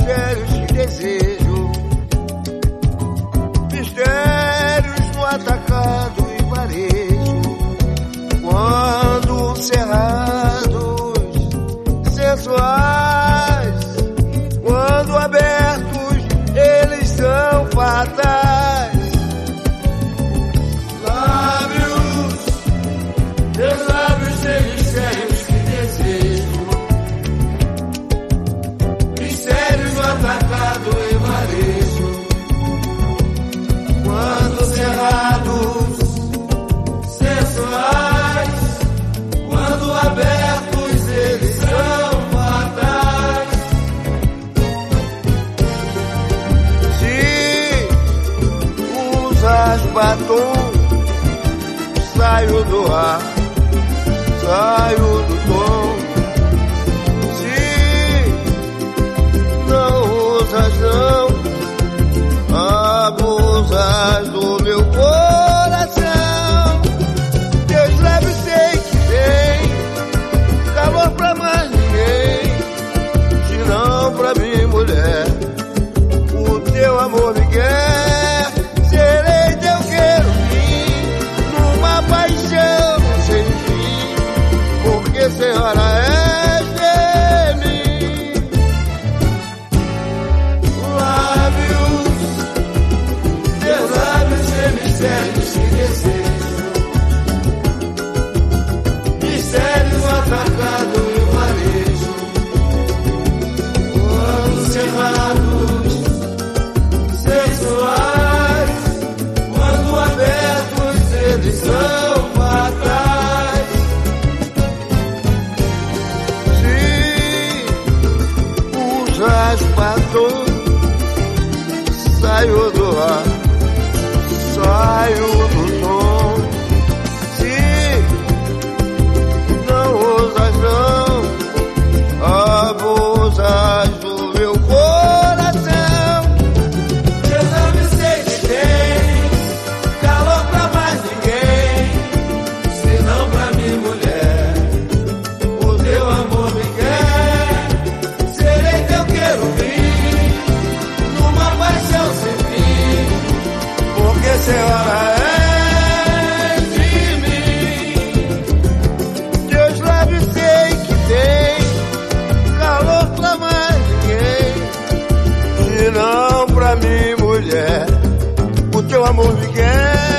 mistérios que desejo, mistérios no atacado e varejo. Quando cerrados, sensuais, quando abertos, eles são fatais. Lábios, teus lábios têm mistérios que desejo, mistérios no atacado e varejo. Quando cerrados, sensuais, quando abertos, eles são fatais. Se usas batom, saio do ar, saio do tom. Se não usas não, abusas do meu coração. Teus lábios sei que tem calor pra mais ninguém, se não pra mim, mulher. O teu amor me quer, serei teu querubim, numa paixão sem fim, porque senhora és de mim. Lábios, teus lábios têm mistérios que desejo, mistérios no atacado e varejo. Quando cerrados, sensuais, quando abertos, eles são fatais. Se usas batom, saio do ar, saio do som. Se não usas não, abusas do meu coração. Teus lábios sei que tem calor pra mais ninguém, se não pra mim, mulher. O teu amor me quer, serei teu querubim, numa paixão sem fim, porque senhora és de mim. Teus lábios sei que tem calor pra mais ninguém, se não pra mim, mulher. O teu amor me quer,